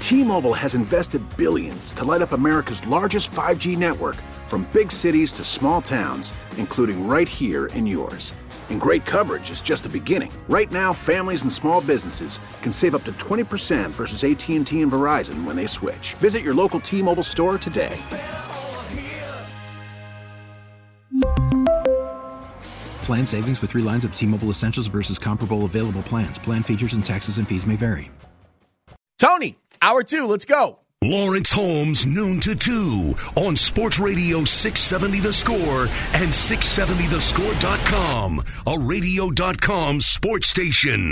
T-Mobile has invested billions to light up America's largest 5G network, from big cities to small towns, including right here in yours. And great coverage is just the beginning. Right now, families and small businesses can save up to 20% versus AT&T and Verizon when they switch. Visit your local T-Mobile store today. Plan savings with 3 lines of T-Mobile Essentials versus comparable available plans. Plan features and taxes and fees may vary. Tony, hour 2, let's go. Lawrence Holmes, noon to 2 on Sports Radio 670 The Score and 670thescore.com, a radio.com sports station.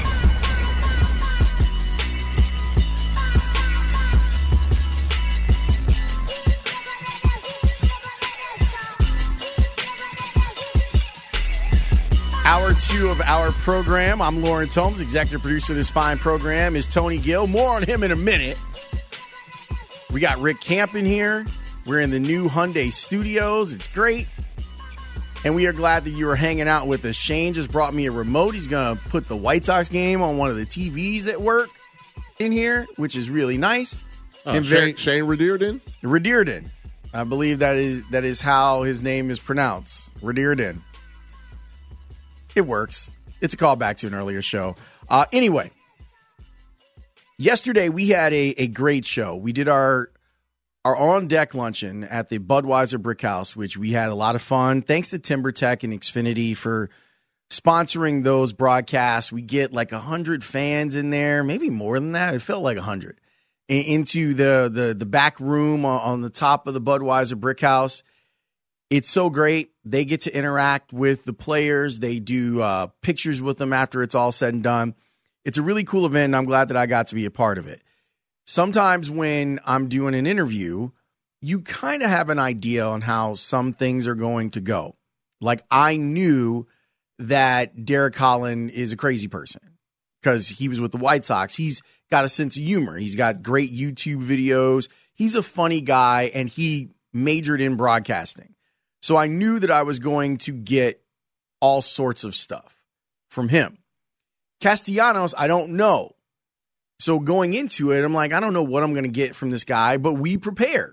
Hour 2 of our program. I'm Lawrence Holmes. Executive producer of this fine program is Tony Gill. More on him in a minute. We got Rick Camp in here. We're in the new Hyundai Studios. It's great. And we are glad that you are hanging out with us. Shane just brought me a remote. He's going to put the White Sox game on one of the TVs that work in here, which is really nice. And Shane Redearden? Redearden. I believe that is how his name is pronounced. Redearden. It works. It's a callback to an earlier show. Anyway, yesterday we had a great show. We did our on-deck luncheon at the Budweiser Brick House, which we had a lot of fun. Thanks to TimberTech and Xfinity for sponsoring those broadcasts. We get like 100 fans in there, maybe more than that. It felt like 100. Into the back room on the top of the Budweiser Brick House. It's so great. They get to interact with the players. They do pictures with them after it's all said and done. It's a really cool event, and I'm glad that I got to be a part of it. Sometimes when I'm doing an interview, you kind of have an idea on how some things are going to go. Like, I knew that Derek Holland is a crazy person because he was with the White Sox. He's got a sense of humor. He's got great YouTube videos. He's a funny guy, and he majored in broadcasting. So I knew that I was going to get all sorts of stuff from him. Castellanos, I don't know. So going into it, I'm like, I don't know what I'm going to get from this guy, but we prepared.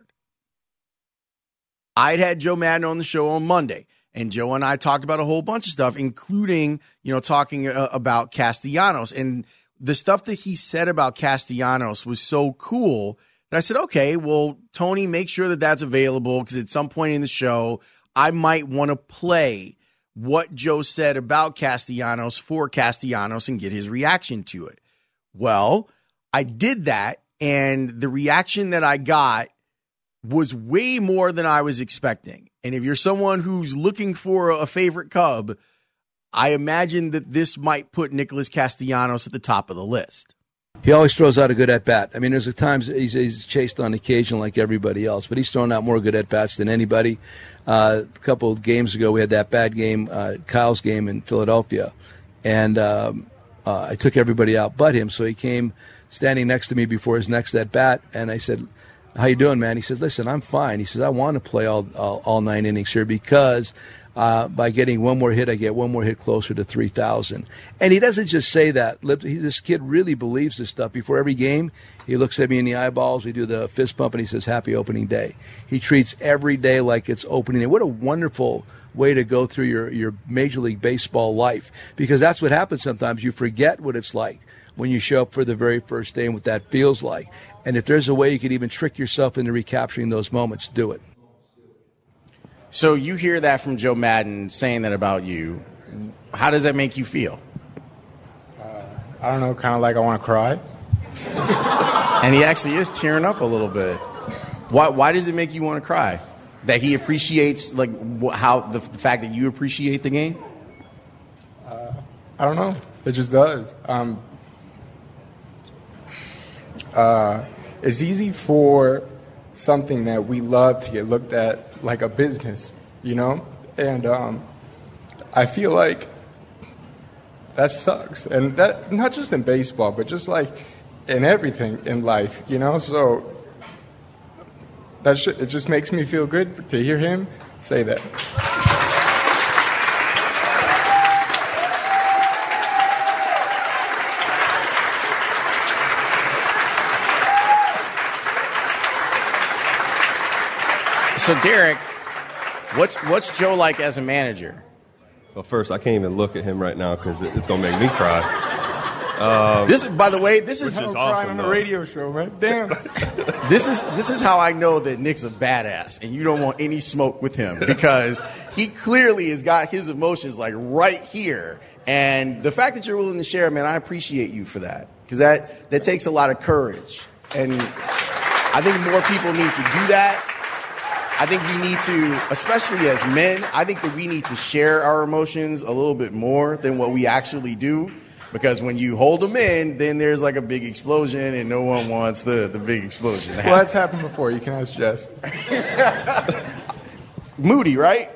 I'd had Joe Madden on the show on Monday, and Joe and I talked about a whole bunch of stuff, including, talking about Castellanos. And the stuff that he said about Castellanos was so cool that I said, okay, well, Tony, make sure that that's available, because at some point in the show, I might want to play what Joe said about Castellanos for Castellanos and get his reaction to it. Well, I did that, and the reaction that I got was way more than I was expecting. And if you're someone who's looking for a favorite Cub, I imagine that this might put Nicholas Castellanos at the top of the list. He always throws out a good at-bat. I mean, there's times he's chased on occasion like everybody else, but he's thrown out more good at-bats than anybody. A couple of games ago, we had that bad game, Kyle's game in Philadelphia, and I took everybody out but him, so he came standing next to me before his next at-bat, and I said, how you doing, man? He said, listen, I'm fine. He says, I want to play all 9 innings here because by getting one more hit, I get one more hit closer to 3,000. And he doesn't just say that. This kid really believes this stuff. Before every game, he looks at me in the eyeballs. We do the fist bump, and he says, happy opening day. He treats every day like it's opening day. What a wonderful way to go through your Major League Baseball life, because that's what happens sometimes. You forget what it's like when you show up for the very first day and what that feels like. And if there's a way you could even trick yourself into recapturing those moments, do it. So you hear that from Joe Madden saying that about you. How does that make you feel? I don't know, kind of like I want to cry. And he actually is tearing up a little bit. Why does it make you want to cry? That he appreciates how the fact that you appreciate the game? I don't know. It just does. It's easy for something that we love to get looked at like a business, And I feel like that sucks. And that, not just in baseball, but just like in everything in life, So it just makes me feel good to hear him say that. So Derek, what's Joe like as a manager? Well, first, I can't even look at him right now because it's going to make me cry. This is, by the way, this is how I'm awesome, crying on the radio show, man. Damn. This is how I know that Nick's a badass, and you don't want any smoke with him because he clearly has got his emotions like right here. And the fact that you're willing to share, man, I appreciate you for that because that takes a lot of courage. And I think more people need to do that. I think we need to, especially as men, I think that we need to share our emotions a little bit more than what we actually do. Because when you hold them in, then there's like a big explosion, and no one wants the big explosion to happen. Well, that's happened before. You can ask Jess. Moody, right?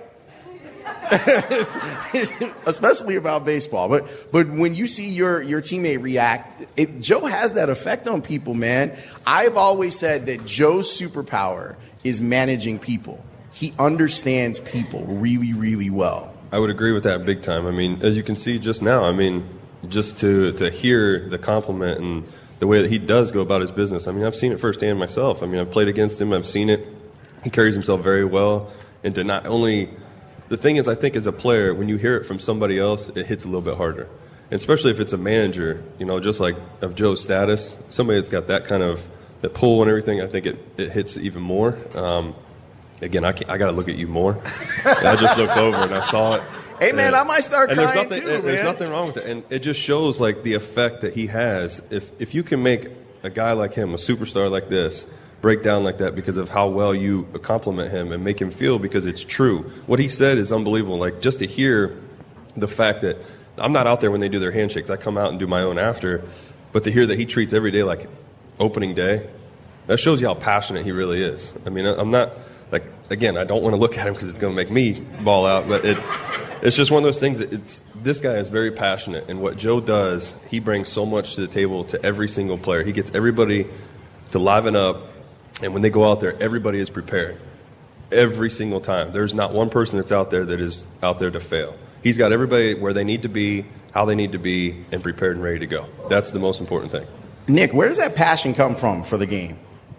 Especially about baseball. But when you see your teammate react, Joe has that effect on people, man. I've always said that Joe's superpower is managing people. He understands people really, really well. I would agree with that big time. I mean, as you can see just now, I mean, just to hear the compliment and the way that he does go about his business. I mean, I've seen it firsthand myself. I mean, I've played against him. I've seen it. He carries himself very well. And to not only – the thing is, I think as a player, when you hear it from somebody else, it hits a little bit harder. And especially if it's a manager, you know, just like of Joe's status, somebody that's got that kind of – the pull and everything, I think it hits even more. Again, I got to look at you more. I just looked over and I saw it. Hey, man, I might start crying too, man. There's nothing wrong with it. And it just shows, like, the effect that he has. If you can make a guy like him, a superstar like this, break down like that because of how well you compliment him and make him feel because it's true. What he said is unbelievable. Like, just to hear the fact that I'm not out there when they do their handshakes. I come out and do my own after. But to hear that he treats every day like opening day, that shows you how passionate he really is. I mean, I'm not, like, again, I don't want to look at him because it's going to make me ball out, but it's just one of those things that this guy is very passionate, and what Joe does, he brings so much to the table to every single player. He gets everybody to liven up, and when they go out there, everybody is prepared every single time. There's not one person that's out there that is out there to fail. He's got everybody where they need to be, how they need to be, and prepared and ready to go. That's the most important thing. Nick, where does that passion come from for the game?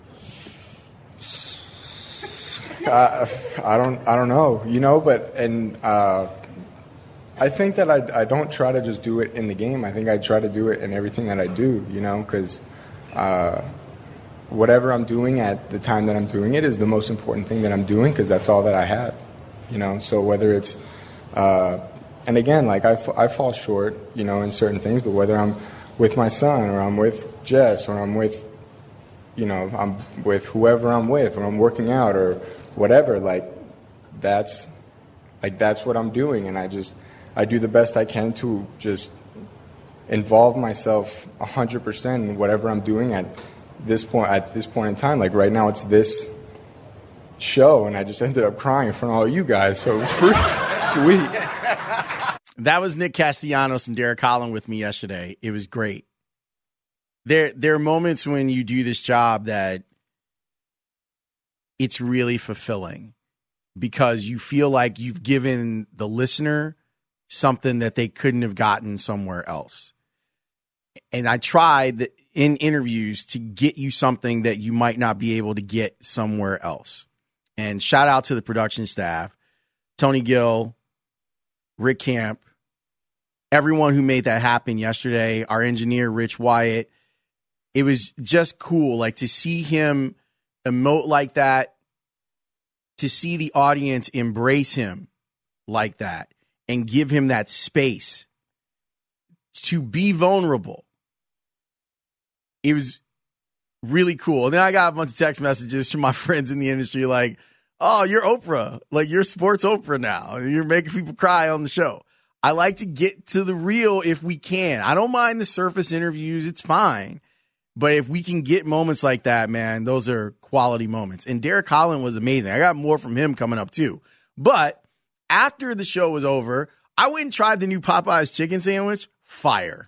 I don't know, you know, but I think that I don't try to just do it in the game. I think I try to do it in everything that I do, you know, because whatever I'm doing at the time that I'm doing it is the most important thing that I'm doing because that's all that I have, you know. So whether it's and again, like I fall short, you know, in certain things, but whether I'm with my son or I'm with Jess or I'm with, you know, I'm with whoever I'm with or I'm working out or whatever, that's what I'm doing, and I do the best I can to just involve myself 100% in whatever I'm doing at this point in time. Like right now, it's this show, and I just ended up crying in front of all you guys. So sweet. That was Nick Castellanos and Derek Holland with me yesterday. It was great. There are moments when you do this job that it's really fulfilling because you feel like you've given the listener something that they couldn't have gotten somewhere else. And I tried in interviews to get you something that you might not be able to get somewhere else. And shout out to the production staff, Tony Gill, Rick Camp, everyone who made that happen yesterday, our engineer, Rich Wyatt. It was just cool, like to see him emote like that, to see the audience embrace him like that and give him that space to be vulnerable. It was really cool. And then I got a bunch of text messages from my friends in the industry like, oh, you're Oprah. Like, you're sports Oprah now. You're making people cry on the show. I like to get to the real if we can. I don't mind the surface interviews. It's fine. But if we can get moments like that, man, those are quality moments. And Derek Holland was amazing. I got more from him coming up too. But after the show was over, I went and tried the new Popeyes chicken sandwich. Fire.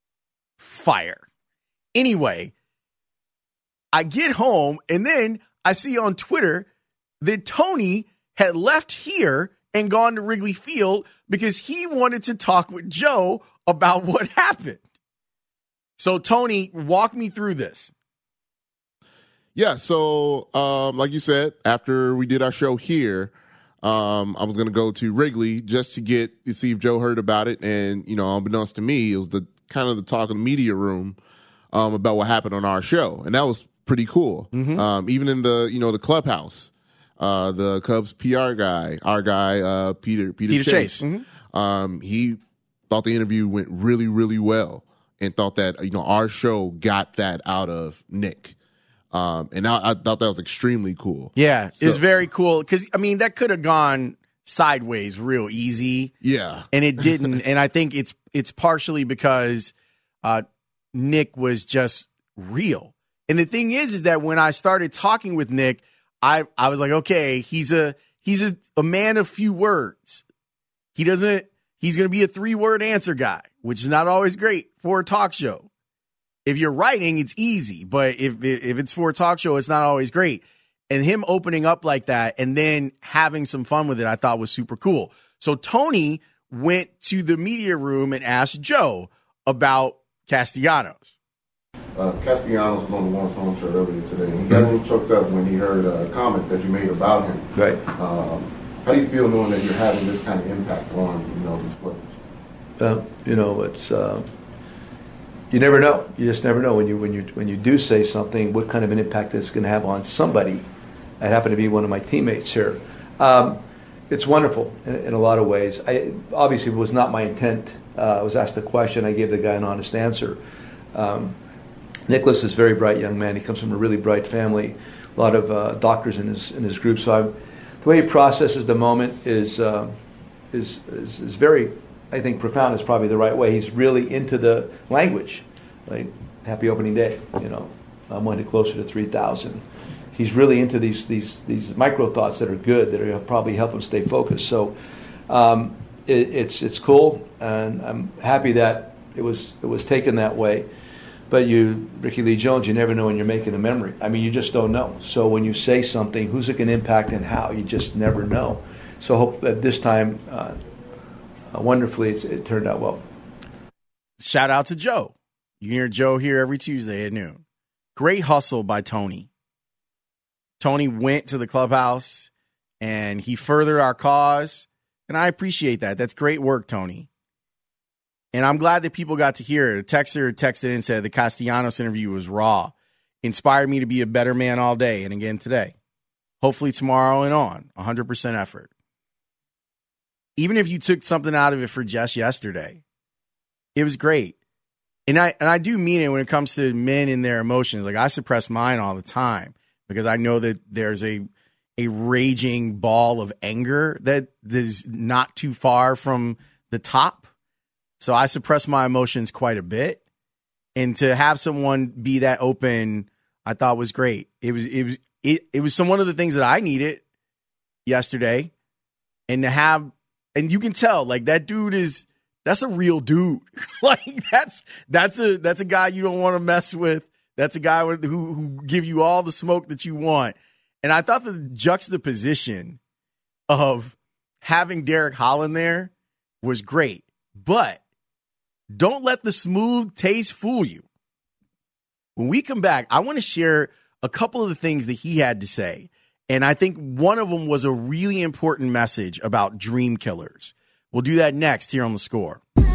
Anyway, I get home and then I see on Twitter that Tony had left here and gone to Wrigley Field because he wanted to talk with Joe about what happened. So, Tony, walk me through this. Yeah, so like you said, after we did our show here, I was going to go to Wrigley just to see if Joe heard about it. And, unbeknownst to me, it was the kind of the talk in the media room about what happened on our show. And that was pretty cool. Mm-hmm. Even in the clubhouse, the Cubs PR guy, our guy, Peter Chase, mm-hmm. He thought the interview went really, really well and thought that, our show got that out of Nick. And I thought that was extremely cool. Yeah, it's very cool because, that could have gone sideways real easy. Yeah. And it didn't. And I think it's partially because Nick was just real. And the thing is that when I started talking with Nick, I was like, okay, he's a man of few words. He's going to be a 3-word answer guy, which is not always great for a talk show. If you're writing, it's easy, but if it's for a talk show, it's not always great. And him opening up like that and then having some fun with it, I thought was super cool. So Tony went to the media room and asked Joe about Castellanos. Castellanos was on the Lawrence Holmes show earlier today. He got a little choked up when he heard a comment that you made about him. Right. How do you feel knowing that you're having this kind of impact on these players? It's you never know. You just never know when you do say something, what kind of an impact it's going to have on somebody. I happen to be one of my teammates here. It's wonderful in a lot of ways. Obviously, it was not my intent. I was asked a question. I gave the guy an honest answer. Nicholas is a very bright young man. He comes from a really bright family. A lot of doctors in his group. So the way he processes the moment is very, I think, profound is probably the right way. He's really into the language, like happy opening day. I'm one closer to 3,000. He's really into these micro thoughts that are good, that are probably help him stay focused. So it's cool, and I'm happy that it was taken that way. But Ricky Lee Jones, you never know when you're making a memory. You just don't know. So when you say something, who's it going to impact and how? You just never know. So I hope that this time, wonderfully, it turned out well. Shout out to Joe. You can hear Joe here every Tuesday at noon. Great hustle by Tony. Tony went to the clubhouse, and he furthered our cause, and I appreciate that. That's great work, Tony. And I'm glad that people got to hear it. A texter texted in and said the Castellanos interview was raw. Inspired me to be a better man all day and again today. Hopefully tomorrow and on. 100% effort. Even if you took something out of it for just yesterday, it was great. And I do mean it when it comes to men and their emotions. Like, I suppress mine all the time because I know that there's a raging ball of anger that is not too far from the top. So I suppress my emotions quite a bit. And to have someone be that open, I thought was great. It was one of the things that I needed yesterday. And and you can tell, like, that dude that's a real dude. Like, that's a guy you don't want to mess with. That's a guy who give you all the smoke that you want. And I thought the juxtaposition of having Derek Holland there was great. But don't let the smooth taste fool you. When we come back, I want to share a couple of the things that he had to say. And I think one of them was a really important message about dream killers. We'll do that next here on The Score.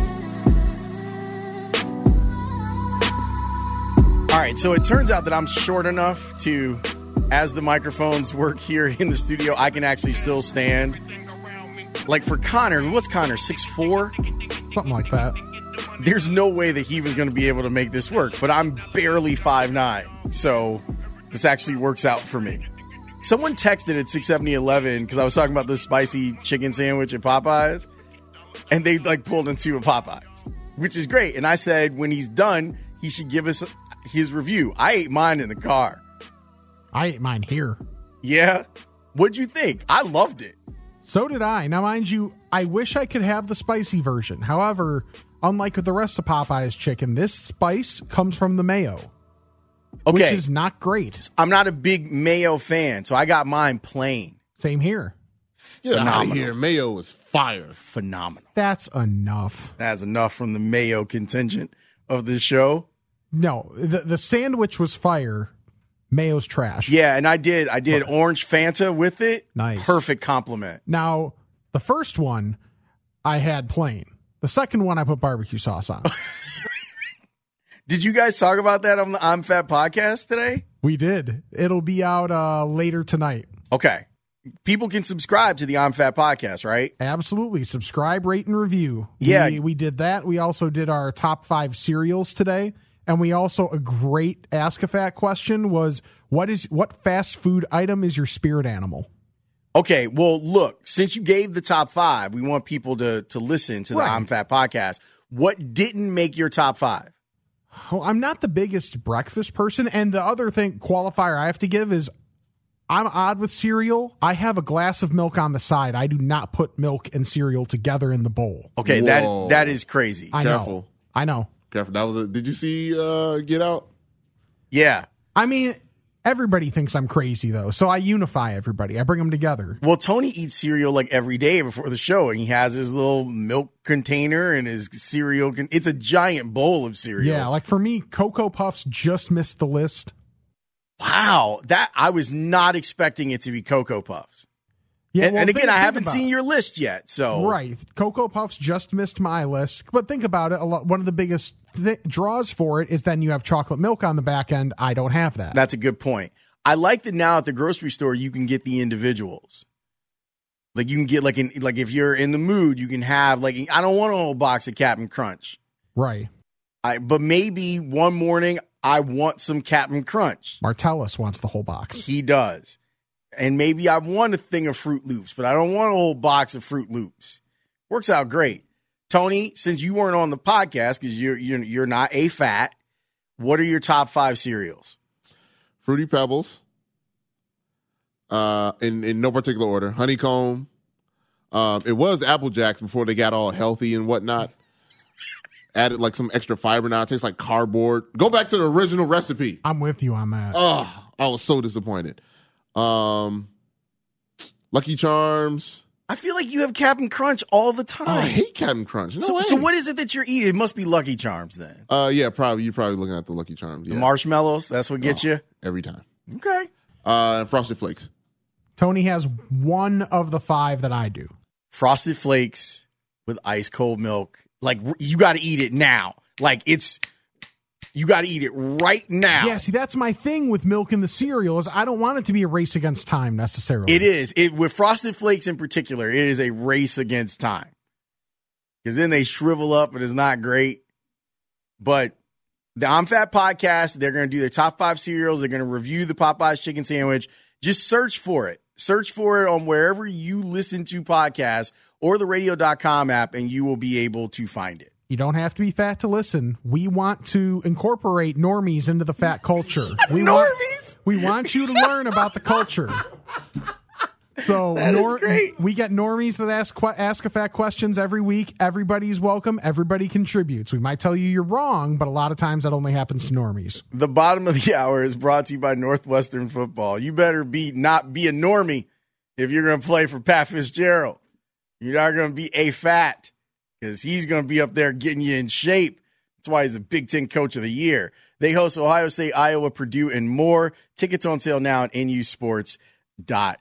All right, so it turns out that I'm short enough to, as the microphones work here in the studio, I can actually still stand. Like for Connor, what's Connor, 6'4"? Something like that. There's no way that he was going to be able to make this work, but I'm barely 5'9", so this actually works out for me. Someone texted at 67011 because I was talking about the spicy chicken sandwich at Popeyes, and they pulled into a Popeyes, which is great. And I said when he's done, he should give us his review. I ate mine in the car. I ate mine here. Yeah? What'd you think? I loved it. So did I. Now, mind you, I wish I could have the spicy version. However, unlike with the rest of Popeye's chicken, this spice comes from the mayo. Okay. Which is not great. I'm not a big mayo fan, so I got mine plain. Same here. Get out of here. Mayo is fire. Phenomenal. That's enough. That's enough from the mayo contingent of this show. No, the sandwich was fire. Mayo's trash. Yeah, and I did orange Fanta with it. Nice. Perfect compliment. Now, the first one I had plain. The second one I put barbecue sauce on. Did you guys talk about that on the I'm Fat podcast today? We did. It'll be out later tonight. Okay. People can subscribe to the I'm Fat podcast, right? Absolutely. Subscribe, rate, and review. Yeah. We did that. We also did our top 5 cereals today. And we also, a great Ask a Fat question was, what fast food item is your spirit animal? Okay, well, look, since you gave the top 5, we want people to listen to the Right. I'm Fat podcast. What didn't make your top 5? Oh, I'm not the biggest breakfast person. And the other qualifier I have to give is I'm odd with cereal. I have a glass of milk on the side. I do not put milk and cereal together in the bowl. Okay, Whoa. that is crazy. I Careful. know. Careful. Did you see Get Out? Yeah. I mean, everybody thinks I'm crazy, though, so I unify everybody. I bring them together. Well, Tony eats cereal like every day before the show, and he has his little milk container and his cereal. It's a giant bowl of cereal. Yeah, like for me, Cocoa Puffs just missed the list. Wow, that I was not expecting it to be Cocoa Puffs. Yeah, And again, I think haven't about seen it. your list yet, so Right. Cocoa Puffs just missed my list. But think about it. One of the biggest draws for it is then you have chocolate milk on the back end. I don't have that. That's a good point. I like that now at the grocery store you can get the individuals. Like you can get like if you're in the mood, you can have like I don't want a whole box of Captain Crunch. Right. But maybe one morning I want some Captain Crunch. Martellus wants the whole box. He does. And maybe I want a thing of Fruit Loops, but I don't want a whole box of Fruit Loops. Works out great. Tony, since you weren't on the podcast because you're not a fat, what are your top 5 cereals? Fruity Pebbles. In no particular order. Honeycomb. It was Apple Jacks before they got all healthy and whatnot. Added like some extra fiber now. It tastes like cardboard. Go back to the original recipe. I'm with you on that. Oh, I was so disappointed. Lucky Charms. I feel like you have Captain Crunch all the time. Oh, I hate Captain Crunch. No way. So what is it that you're eating? It must be Lucky Charms then. Yeah, probably. You're probably looking at the Lucky Charms. Yeah. The marshmallows, that's what gets you? Every time. Okay. Frosted Flakes. Tony has one of the 5 that I do. Frosted Flakes with ice cold milk. Like, you got to eat it now. Like, you got to eat it right now. Yeah, see, that's my thing with milk in the cereal is I don't want it to be a race against time necessarily. It is. With Frosted Flakes in particular, it is a race against time. Because then they shrivel up and it's not great. But the I'm Fat podcast, they're going to do their top 5 cereals. They're going to review the Popeyes chicken sandwich. Just search for it. Search for it on wherever you listen to podcasts or the radio.com app, and you will be able to find it. You don't have to be fat to listen. We want to incorporate normies into the fat culture. Normies? We want you to learn about the culture. So That is great. We get normies that ask a fat questions every week. Everybody's welcome. Everybody contributes. We might tell you you're wrong, but a lot of times that only happens to normies. The bottom of the hour is brought to you by Northwestern Football. You better not be a normie if you're going to play for Pat Fitzgerald. You're not going to be a fat because he's going to be up there getting you in shape. That's why he's the Big Ten Coach of the Year. They host Ohio State, Iowa, Purdue, and more. Tickets on sale now at nusports.com.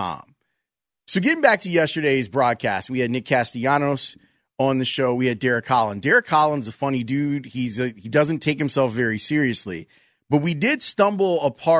So getting back to yesterday's broadcast, we had Nick Castellanos on the show. We had Derek Holland. Derek Holland's a funny dude. He doesn't take himself very seriously. But we did stumble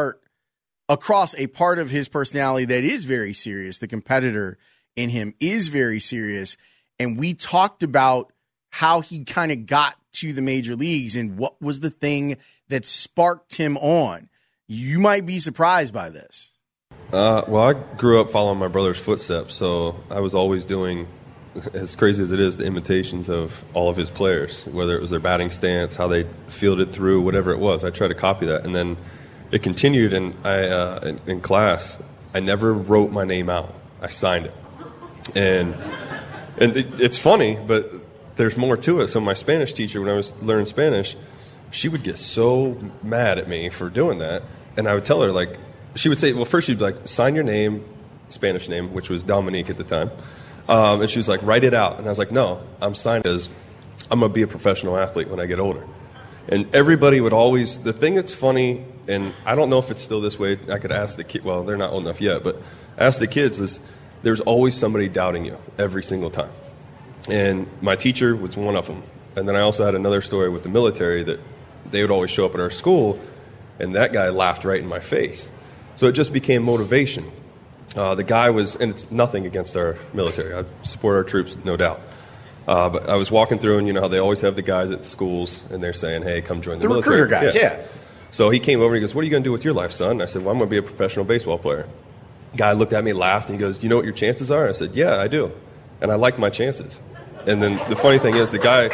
across a part of his personality that is very serious. The competitor in him is very serious. And we talked about how he kind of got to the major leagues and what was the thing that sparked him on. You might be surprised by this. Well, I grew up following my brother's footsteps, so I was always doing, as crazy as it is, the imitations of all of his players, whether it was their batting stance, how they fielded through, whatever it was. I tried to copy that, and then it continued, and I in class, I never wrote my name out. I signed it. And it's funny, but there's more to it. So my Spanish teacher, when I was learning Spanish, she would get so mad at me for doing that, and I would tell her, like, she would say, well, first she'd be like, sign your name, Spanish name, which was Dominique at the time. And she was like, write it out. And I was like, no, I'm signed as I'm going to be a professional athlete when I get older. And everybody would always, the thing that's funny and I don't know if it's still this way. I could ask the kid. Well, they're not old enough yet, but ask the kids. Is there's always somebody doubting you every single time, and my teacher was one of them. And then I also had another story with the military that they would always show up at our school, and that guy laughed right in my face. So it just became motivation. The guy was, and it's nothing against our military. I support our troops, no doubt. But I was walking through, and you know how they always have the guys at schools, and they're saying, hey, come join the military. The recruiter guys, yeah. So he came over and he goes, what are you going to do with your life, son? And I said, well, I'm going to be a professional baseball player. Guy looked at me, laughed, and he goes, do you know what your chances are? I said, yeah, I do. And I like my chances. And then the funny thing is, the guy,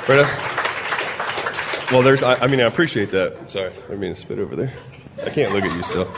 I appreciate that. Sorry, I didn't mean to spit over there. I can't look at you still.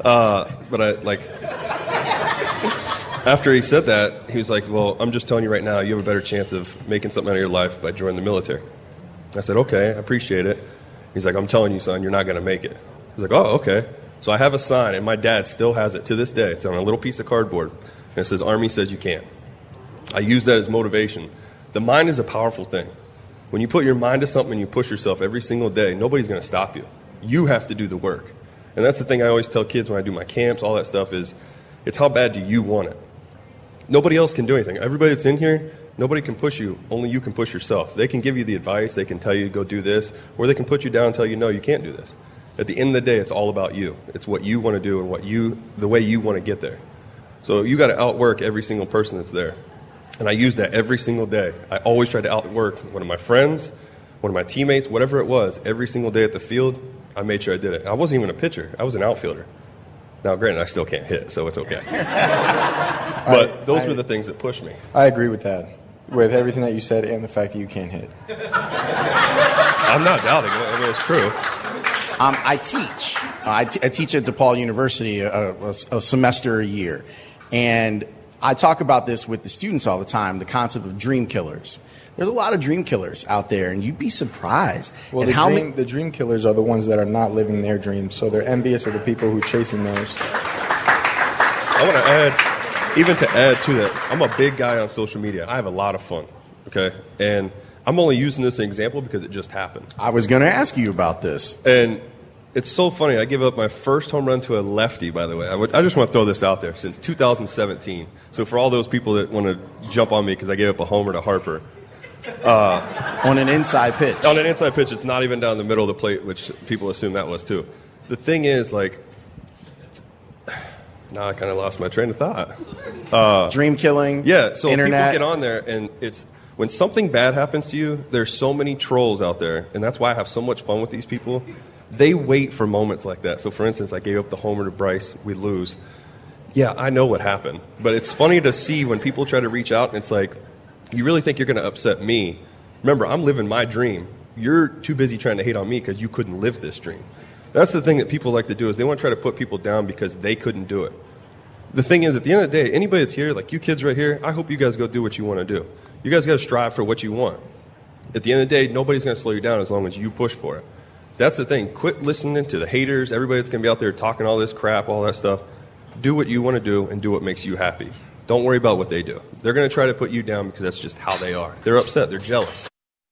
After he said that, he was like, well, I'm just telling you right now, you have a better chance of making something out of your life by joining the military. I said, okay, I appreciate it. He's like, I'm telling you, son, you're not going to make it. I was like, oh, okay. So I have a sign, and my dad still has it to this day. It's on a little piece of cardboard, and it says, Army says you can't. I use that as motivation. The mind is a powerful thing. When you put your mind to something and you push yourself every single day, nobody's going to stop you. You have to do the work. And that's the thing I always tell kids when I do my camps, all that stuff is, it's how bad do you want it? Nobody else can do anything. Everybody that's in here, nobody can push you. Only you can push yourself. They can give you the advice. They can tell you to go do this. Or they can put you down and tell you, no, you can't do this. At the end of the day, it's all about you. It's what you want to do and the way you want to get there. So you got to outwork every single person that's there. And I use that every single day. I always try to outwork one of my friends, one of my teammates, whatever it was. Every single day at the field, I made sure I did it. I wasn't even a pitcher. I was an outfielder. Now, granted, I still can't hit, so it's okay. But those were the things that pushed me. I agree with that, with everything that you said and the fact that you can't hit. I'm not doubting it. I mean, it's true. I teach. I teach at DePaul University a semester a year. And I talk about this with the students all the time, the concept of dream killers. There's a lot of dream killers out there, and you'd be surprised. Well, the dream killers are the ones that are not living their dreams, so they're envious of the people who are chasing theirs. I want to add to that, I'm a big guy on social media. I have a lot of fun, okay? And I'm only using this as an example because it just happened. I was going to ask you about this. And it's so funny. I gave up my first home run to a lefty, by the way. I just want to throw this out there, since 2017. So for all those people that want to jump on me because I gave up a homer to Harper, on an inside pitch. On an inside pitch, it's not even down the middle of the plate, which people assume that was too. The thing is, now I kind of lost my train of thought. Dream killing. Yeah. So internet. People get on there, and it's when something bad happens to you. There's so many trolls out there, and that's why I have so much fun with these people. They wait for moments like that. So, for instance, I gave up the homer to Bryce. We lose. Yeah, I know what happened, but it's funny to see when people try to reach out, and it's like, you really think you're going to upset me? Remember, I'm living my dream. You're too busy trying to hate on me because you couldn't live this dream. That's the thing that people like to do, is they want to try to put people down because they couldn't do it. The thing is, at the end of the day, anybody that's here, like you kids right here, I hope you guys go do what you want to do. You guys got to strive for what you want. At the end of the day, nobody's going to slow you down as long as you push for it. That's the thing. Quit listening to the haters, everybody that's going to be out there talking all this crap, all that stuff. Do what you want to do and do what makes you happy. Don't worry about what they do. They're going to try to put you down because that's just how they are. They're upset. They're jealous.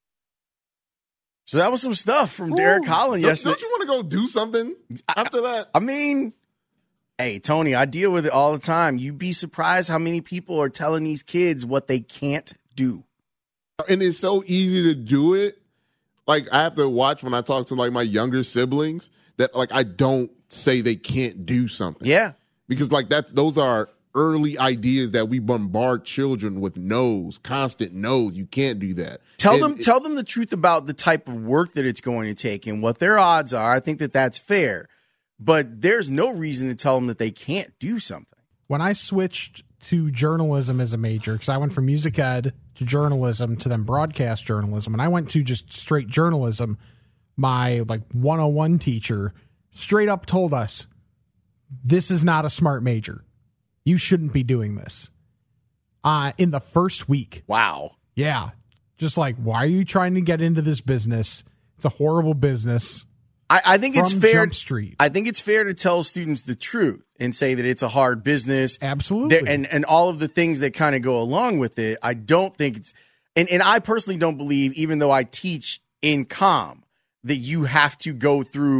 So that was some stuff from Derek Holland yesterday. Don't you want to go do something after that? I mean, hey, Tony, I deal with it all the time. You'd be surprised how many people are telling these kids what they can't do. And it's so easy to do it. Like, I have to watch when I talk to, like, my younger siblings that, like, I don't say they can't do something. Yeah. Because, like, those are early ideas that we bombard children with no's, constant no's. You can't do that. Tell them the truth about the type of work that it's going to take and what their odds are. I think that that's fair. But there's no reason to tell them that they can't do something. When I switched to journalism as a major, because I went from music ed to journalism to then broadcast journalism, and I went to just straight journalism, my 101 teacher straight up told us, this is not a smart major. You shouldn't be doing this. In the first week. Wow. Yeah. Just like, why are you trying to get into this business? It's a horrible business. I think it's fair. Jump Street. I think it's fair to tell students the truth and say that it's a hard business. Absolutely. And all of the things that kind of go along with it. I don't think it's, and I personally don't believe, even though I teach in comm, that you have to go through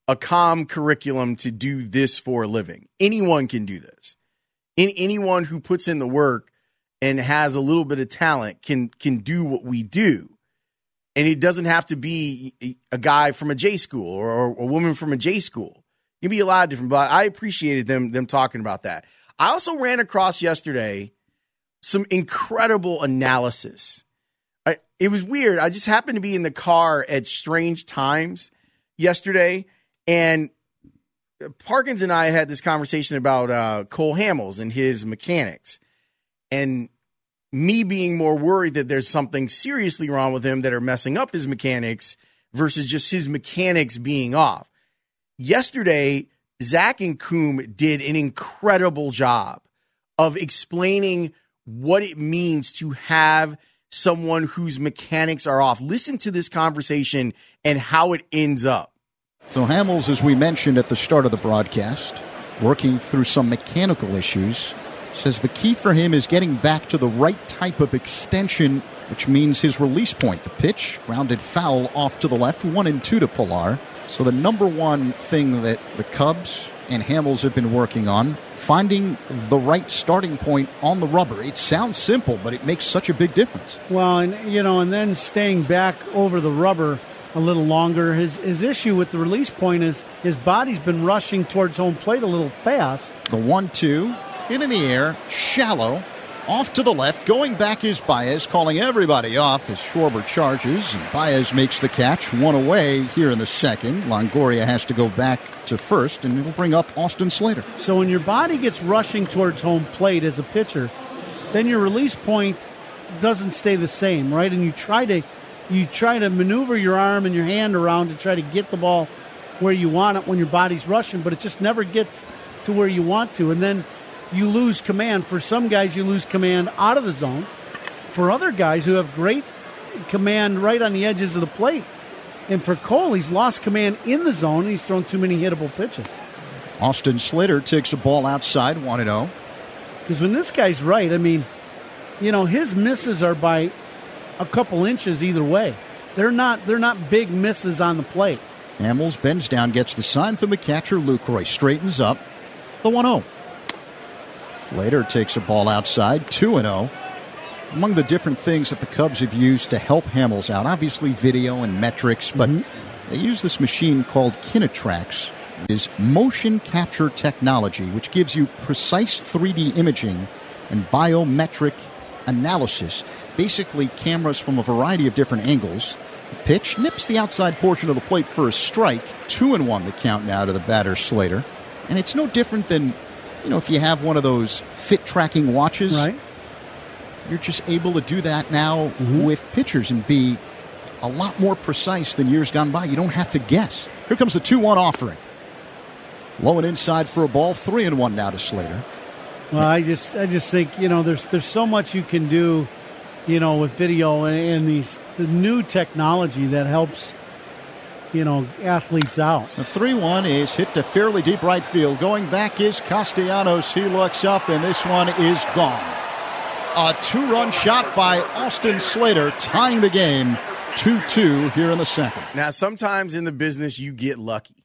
a comm curriculum to do this for a living. Anyone can do this. Anyone who puts in the work and has a little bit of talent can do what we do. And it doesn't have to be a guy from a J school or a woman from a J school. It can be a lot of different, but I appreciated them talking about that. I also ran across yesterday some incredible analysis. It was weird. I just happened to be in the car at strange times yesterday, and Parkins and I had this conversation about Cole Hamels and his mechanics, and me being more worried that there's something seriously wrong with him that are messing up his mechanics versus just his mechanics being off. Yesterday, Zach and Coombe did an incredible job of explaining what it means to have someone whose mechanics are off. Listen to this conversation and how it ends up. So Hamels, as we mentioned at the start of the broadcast, working through some mechanical issues, says the key for him is getting back to the right type of extension, which means his release point. The pitch, grounded foul off to the left, 1-2 to Pilar. So the number one thing that the Cubs and Hamels have been working on, finding the right starting point on the rubber. It sounds simple, but it makes such a big difference. Well, and then staying back over the rubber a little longer. His issue with the release point is his body's been rushing towards home plate a little fast. The 1-2, hit in the air, shallow, off to the left. Going back is Baez, calling everybody off as Schwarber charges. And Baez makes the catch, one away here in the second. Longoria has to go back to first, and it'll bring up Austin Slater. So when your body gets rushing towards home plate as a pitcher, then your release point doesn't stay the same, right? And you try to maneuver your arm and your hand around to try to get the ball where you want it when your body's rushing, but it just never gets to where you want to. And then you lose command. For some guys, you lose command out of the zone. For other guys who have great command right on the edges of the plate. And for Cole, he's lost command in the zone, and he's thrown too many hittable pitches. Austin Slater takes a ball outside, 1-0. Because when this guy's right, his misses are by a couple inches either way. They're not big misses on the plate. Hamels bends down, gets the sign from the catcher, Lucroy. Straightens up, the 1-0. Slater takes a ball outside, 2-0. Among the different things that the Cubs have used to help Hamels out, obviously video and metrics, but they use this machine called Kinetrax. It is motion capture technology, which gives you precise 3D imaging and biometric analysis. Basically, cameras from a variety of different angles. Pitch nips the outside portion of the plate for a strike. 2-1 the count now to the batter, Slater. And it's no different than, if you have one of those fit tracking watches, right? You're just able to do that now with pitchers and be a lot more precise than years gone by. You don't have to guess. Here comes the 2-1 offering. Low and inside for a ball, 3-1 now to Slater. Well, I just think, there's so much you can do, with video and the new technology that helps, athletes out. The 3-1 is hit to fairly deep right field. Going back is Castellanos. He looks up, and this one is gone. A 2-run shot by Austin Slater, tying the game 2-2 here in the second. Now, sometimes in the business, you get lucky.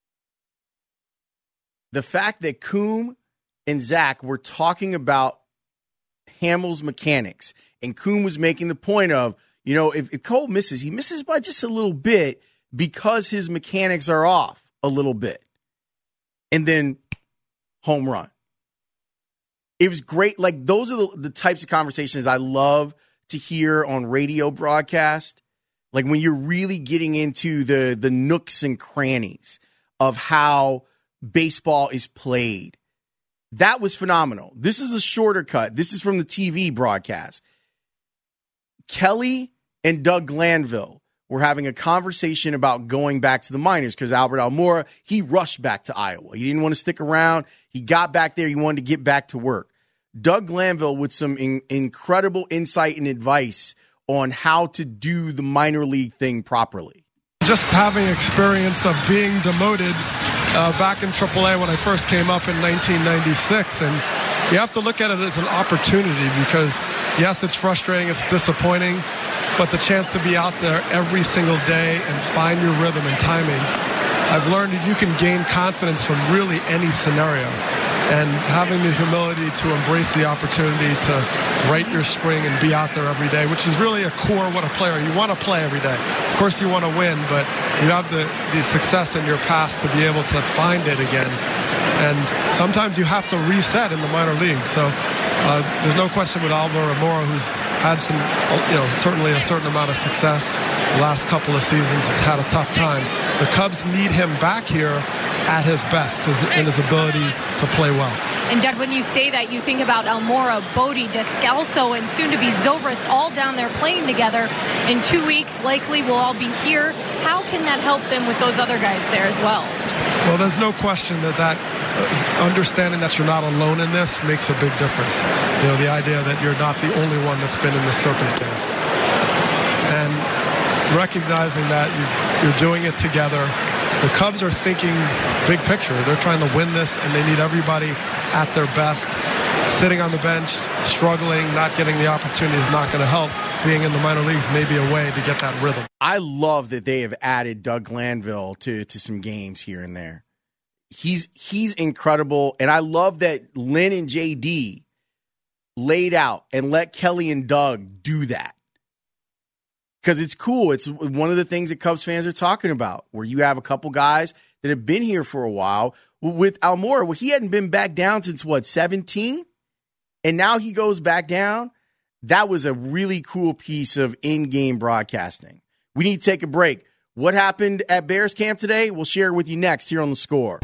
The fact that Coombe and Zach were talking about Hamels' mechanics, and Coombe was making the point of, if Cole misses, he misses by just a little bit because his mechanics are off a little bit. And then home run. It was great. Like, those are the types of conversations I love to hear on radio broadcast. Like, when you're really getting into the nooks and crannies of how baseball is played. That was phenomenal. This is a shorter cut. This is from the TV broadcast. Kelly and Doug Glanville were having a conversation about going back to the minors because Albert Almora, he rushed back to Iowa. He didn't want to stick around. He got back there. He wanted to get back to work. Doug Glanville with some incredible insight and advice on how to do the minor league thing properly. Just having experience of being demoted back in AAA when I first came up in 1996. And you have to look at it as an opportunity because, yes, it's frustrating, it's disappointing, but the chance to be out there every single day and find your rhythm and timing I've learned that you can gain confidence from really any scenario. And having the humility to embrace the opportunity to write your spring and be out there every day, which is really a core of what a player, you want to play every day. Of course you want to win, but you have the success in your past to be able to find it again. And sometimes you have to reset in the minor leagues. So there's no question with Almora Amora, who's had some, certainly a certain amount of success the last couple of seasons. Has had a tough time. The Cubs need him back here at his best in his ability to play well. And Doug, when you say that, you think about Almora, Bodie, Descalso, and soon-to-be Zobrist all down there playing together. In 2 weeks, likely we'll all be here. How can that help them with those other guys there as well? Well, there's no question that understanding that you're not alone in this makes a big difference. The idea that you're not the only one that's been in this circumstance. And recognizing that you're doing it together. The Cubs are thinking big picture. They're trying to win this, and they need everybody at their best. Sitting on the bench, struggling, not getting the opportunity is not going to help. Being in the minor leagues may be a way to get that rhythm. I love that they have added Doug Glanville to some games here and there. He's incredible, and I love that Lynn and JD laid out and let Kelly and Doug do that. Because it's cool. It's one of the things that Cubs fans are talking about, where you have a couple guys that have been here for a while. With Almora, he hadn't been back down since, 17? And now he goes back down. That was a really cool piece of in-game broadcasting. We need to take a break. What happened at Bears camp today? We'll share with you next here on The Score.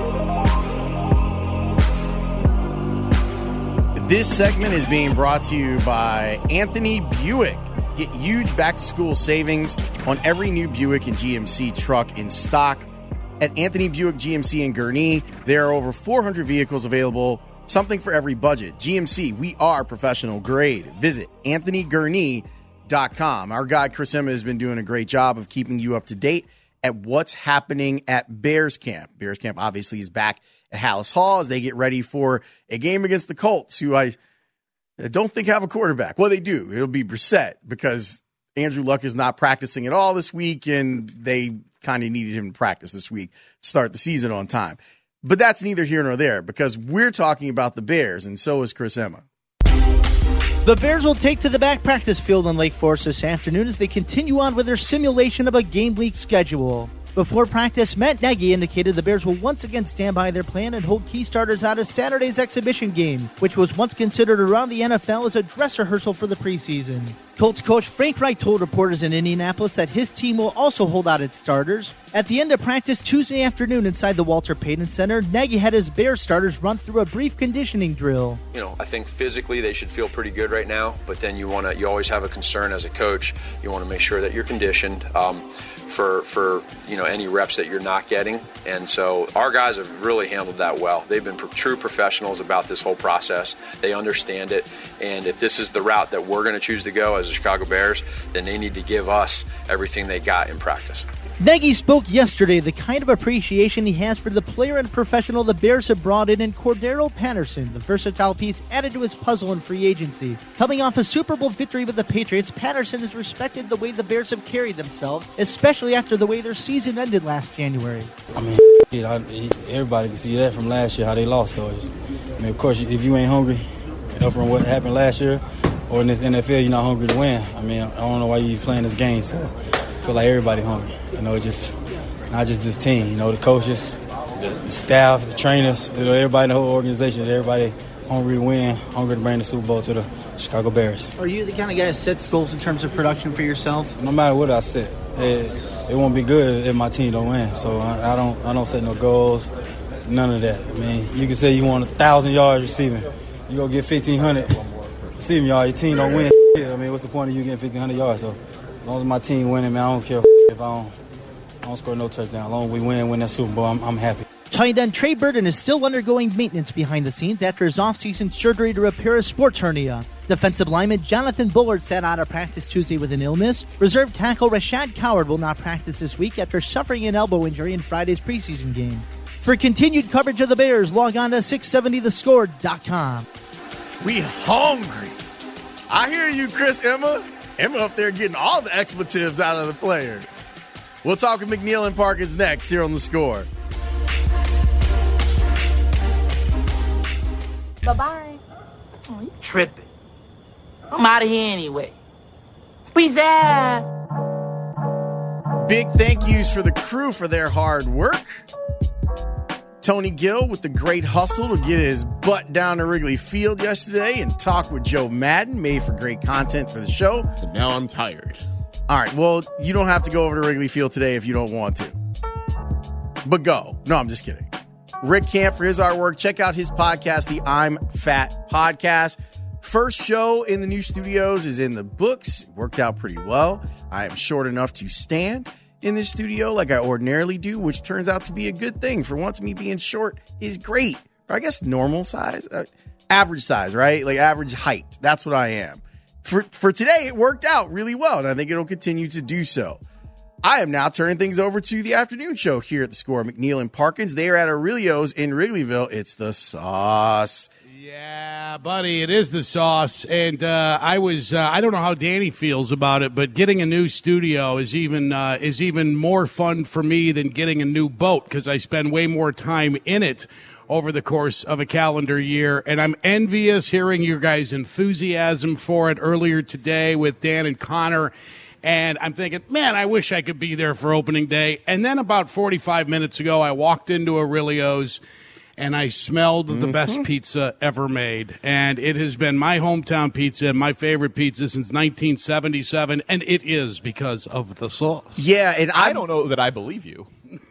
This segment is being brought to you by Anthony Buick. Get huge back-to-school savings on every new Buick and GMC truck in stock. At Anthony Buick GMC in Gurnee, there are over 400 vehicles available, something for every budget. GMC, we are professional grade. Visit AnthonyGurnee.com. Our guy Chris Emma has been doing a great job of keeping you up to date at what's happening at Bears camp. Bears camp obviously is back at Hallis Hall as they get ready for a game against the Colts, who I don't think have a quarterback. Well, they do. It'll be Brissett because Andrew Luck is not practicing at all this week, and they kind of needed him to practice this week to start the season on time. But that's neither here nor there because we're talking about the Bears, and so is Chris Emma. The Bears will take to the back practice field in Lake Forest this afternoon as they continue on with their simulation of a game week schedule. Before practice, Matt Nagy indicated the Bears will once again stand by their plan and hold key starters out of Saturday's exhibition game, which was once considered around the NFL as a dress rehearsal for the preseason. Colts coach Frank Reich told reporters in Indianapolis that his team will also hold out its starters. At the end of practice Tuesday afternoon inside the Walter Payton Center, Nagy had his Bears starters run through a brief conditioning drill. I think physically they should feel pretty good right now, but then you always have a concern as a coach. You want to make sure that you're conditioned for any reps that you're not getting. And so our guys have really handled that well. They've been true professionals about this whole process. They understand it. And if this is the route that we're going to choose to go as the Chicago Bears, then they need to give us everything they got in practice. Nagy spoke yesterday the kind of appreciation he has for the player and professional the Bears have brought in Cordero Patterson, the versatile piece added to his puzzle in free agency. Coming off a Super Bowl victory with the Patriots, Patterson has respected the way the Bears have carried themselves, especially after the way their season ended last January. Everybody can see that from last year, how they lost. So, of course, if you ain't hungry, from what happened last year, or in this NFL, you're not hungry to win. I don't know why you're playing this game, so I feel like everybody hungry. Just not just this team. The coaches, the staff, the trainers, everybody in the whole organization, everybody hungry to win, hungry to bring the Super Bowl to the Chicago Bears. Are you the kind of guy that sets goals in terms of production for yourself? No matter what I set, it won't be good if my team don't win. So I don't set no goals, none of that. You can say you want 1,000 yards receiving, you go get 1,500 receiving yards. Your team don't win. What's the point of you getting 1,500 yards? So as long as my team winning, I don't care if I don't score no touchdown. As long as we win that Super Bowl, I'm happy. Tight end Trey Burton is still undergoing maintenance behind the scenes after his offseason surgery to repair a sports hernia. Defensive lineman Jonathan Bullard sat out of practice Tuesday with an illness. Reserve tackle Rashad Coward will not practice this week after suffering an elbow injury in Friday's preseason game. For continued coverage of the Bears, log on to 670thescore.com. We hungry. I hear you, Chris Emma. Emma up there getting all the expletives out of the players. We'll talk with McNeil and Parkins next here on The Score. Bye-bye. Oh, you tripping. I'm out of here anyway. Peace out. Big thank yous for the crew for their hard work. Tony Gill with the great hustle to get his butt down to Wrigley Field yesterday and talk with Joe Madden, made for great content for the show. And now I'm tired. All right, well, you don't have to go over to Wrigley Field today if you don't want to. But go. No, I'm just kidding. Rick Camp for his artwork. Check out his podcast, the I'm Fat Podcast. First show in the new studios is in the books. It worked out pretty well. I am short enough to stand in this studio like I ordinarily do, which turns out to be a good thing. For once, me being short is great. Or I guess normal size, average size, right? Like average height. That's what I am. For today, it worked out really well, and I think it'll continue to do so. I am now turning things over to the afternoon show here at The Score. McNeil and Parkins, they are at Aurelio's in Wrigleyville. It's the sauce. Yeah, buddy, it is the sauce. And I don't know how Danny feels about it, but getting a new studio is even more fun for me than getting a new boat because I spend way more time in it over the course of a calendar year. And I'm envious hearing your guys' enthusiasm for it earlier today with Dan and Connor. And I'm thinking, man, I wish I could be there for opening day. And then about 45 minutes ago, I walked into Aurelio's and I smelled the best pizza ever made. And it has been my hometown pizza, my favorite pizza since 1977. And it is because of the sauce. Yeah, and I don't know that I believe you.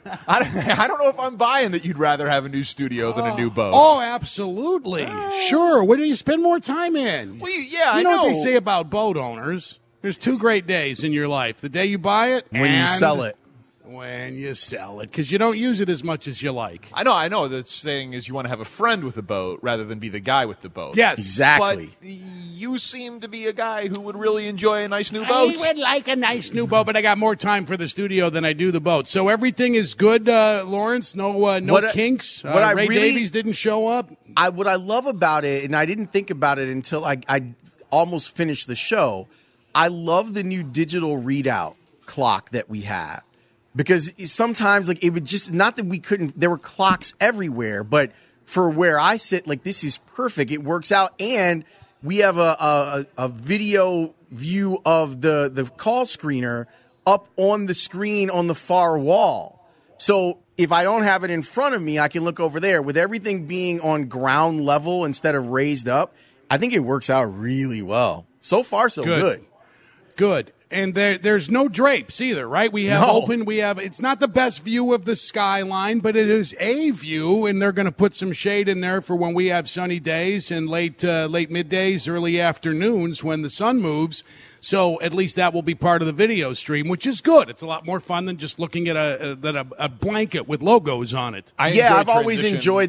I don't know if I'm buying that you'd rather have a new studio than a new boat. Oh, absolutely. Sure. Where do you spend more time in? Well, yeah, I know. What they say about boat owners. There's two great days in your life. The day you buy it when you sell it. When you sell it, because you don't use it as much as you like. I know. The saying is you want to have a friend with a boat rather than be the guy with the boat. Yes. Exactly. But you seem to be a guy who would really enjoy a nice new boat. I would like a nice new boat, but I got more time for the studio than I do the boat. So everything is good, Lawrence? No kinks? Ray Davies didn't show up? What I love about it, and I didn't think about it until I almost finished the show, I love the new digital readout clock that we have. Because sometimes, like, it would just, not that we couldn't, there were clocks everywhere, but for where I sit, like, this is perfect. It works out. And we have a video view of the call screener up on the screen on the far wall. So if I don't have it in front of me, I can look over there. With everything being on ground level instead of raised up, I think it works out really well. So far, so good. Good. And there's no drapes either, right? We have it's not the best view of the skyline, but it is a view, and they're going to put some shade in there for when we have sunny days and late middays, early afternoons when the sun moves. So at least that will be part of the video stream, which is good. It's a lot more fun than just looking at a blanket with logos on it. I've always enjoyed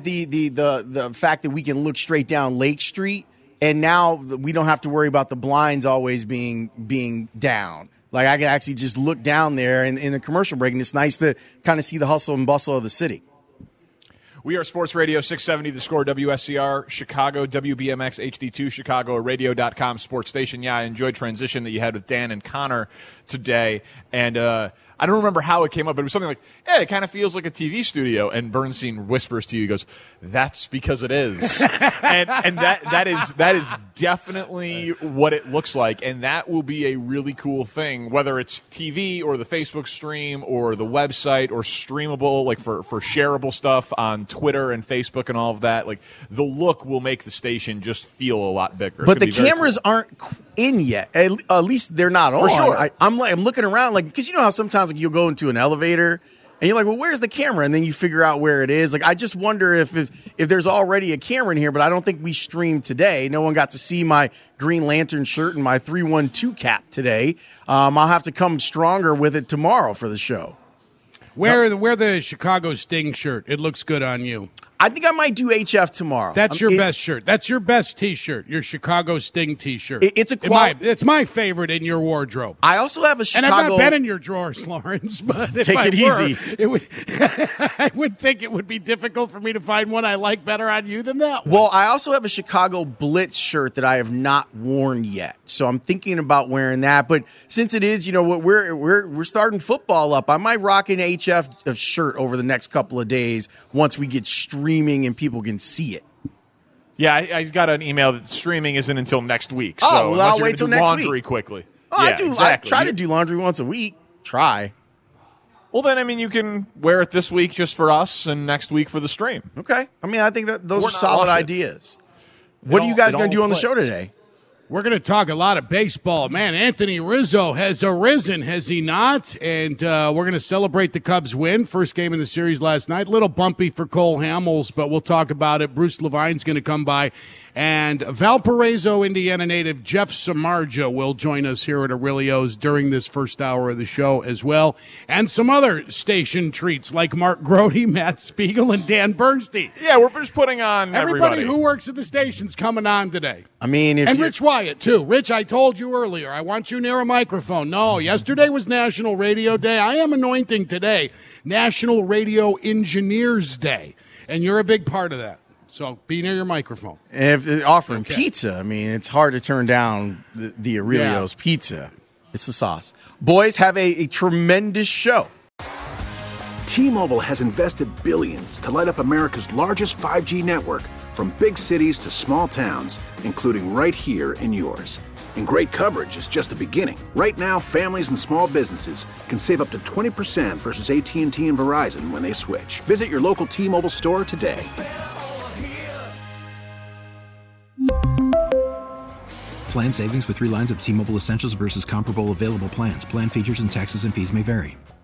the fact that we can look straight down Lake Street. And now we don't have to worry about the blinds always being down. Like, I can actually just look down there in a commercial break, and it's nice to kind of see the hustle and bustle of the city. We are Sports Radio 670, The Score, WSCR, Chicago, WBMX, HD2, Chicago, radio.com sports station. Yeah, I enjoyed transition that you had with Dan and Connor today. And I don't remember how it came up, but it was something like, yeah, it kind of feels like a TV studio. And Bernstein whispers to you, he goes, that's because it is. and that is definitely what it looks like. And that will be a really cool thing, whether it's TV or the Facebook stream or the website or streamable, like for shareable stuff on Twitter and Facebook and all of that. Like, the look will make the station just feel a lot bigger. But the cameras aren't in yet. At least they're not on. For sure. I'm looking around, like, because you know how sometimes like you'll go into an elevator and you're like, well, where's the camera? And then you figure out where it is. Like, I just wonder if there's already a camera in here, but I don't think we streamed today. No one got to see my Green Lantern shirt and my 312 cap today. I'll have to come stronger with it tomorrow for the show. Wear the Chicago Sting shirt. It looks good on you. I think I might do HF tomorrow. That's your best shirt. That's your best T-shirt. Your Chicago Sting T-shirt. It's it's my favorite in your wardrobe. I also have a Chicago. And I've not been in your drawers, Lawrence. But if Take it easy. It would. I would think it would be difficult for me to find one I like better on you than that one. Well, I also have a Chicago Blitz shirt that I have not worn yet, so I'm thinking about wearing that. But since it is, we're starting football up, I might rock an HF shirt over the next couple of days once we get streaming and people can see it. Yeah, I got an email that streaming isn't until next week. Oh, so well, I'll wait till next laundry week. Quickly. Oh, yeah, I do. Exactly. I try to do laundry once a week. Try. Well, then, I mean, you can wear it this week just for us and next week for the stream. Okay. I mean, I think that those We're are not solid watching. ideas. What are you guys going to do on the show today? We're going to talk a lot of baseball. Man, Anthony Rizzo has arisen, has he not? And we're going to celebrate the Cubs' win. First game in the series last night. Little bumpy for Cole Hamels, but we'll talk about it. Bruce Levine's going to come by. And Valparaiso, Indiana native Jeff Samardzija will join us here at Aurelio's during this first hour of the show as well. And some other station treats like Mark Grody, Matt Spiegel, and Dan Bernstein. Yeah, we're just putting on everybody who works at the station's coming on today. I mean, and Rich Wyatt, too. Rich, I told you earlier, I want you near a microphone. No, yesterday was National Radio Day. I am anointing today National Radio Engineers Day, and you're a big part of that. So be near your microphone. And if they're offering pizza, I mean, it's hard to turn down the Aurelio's pizza. It's the sauce. Boys, have a tremendous show. T-Mobile has invested billions to light up America's largest 5G network, from big cities to small towns, including right here in yours. And great coverage is just the beginning. Right now, families and small businesses can save up to 20% versus AT&T and Verizon when they switch. Visit your local T-Mobile store today. Plan savings with 3 lines of T-Mobile Essentials versus comparable available plans. Plan features and taxes and fees may vary.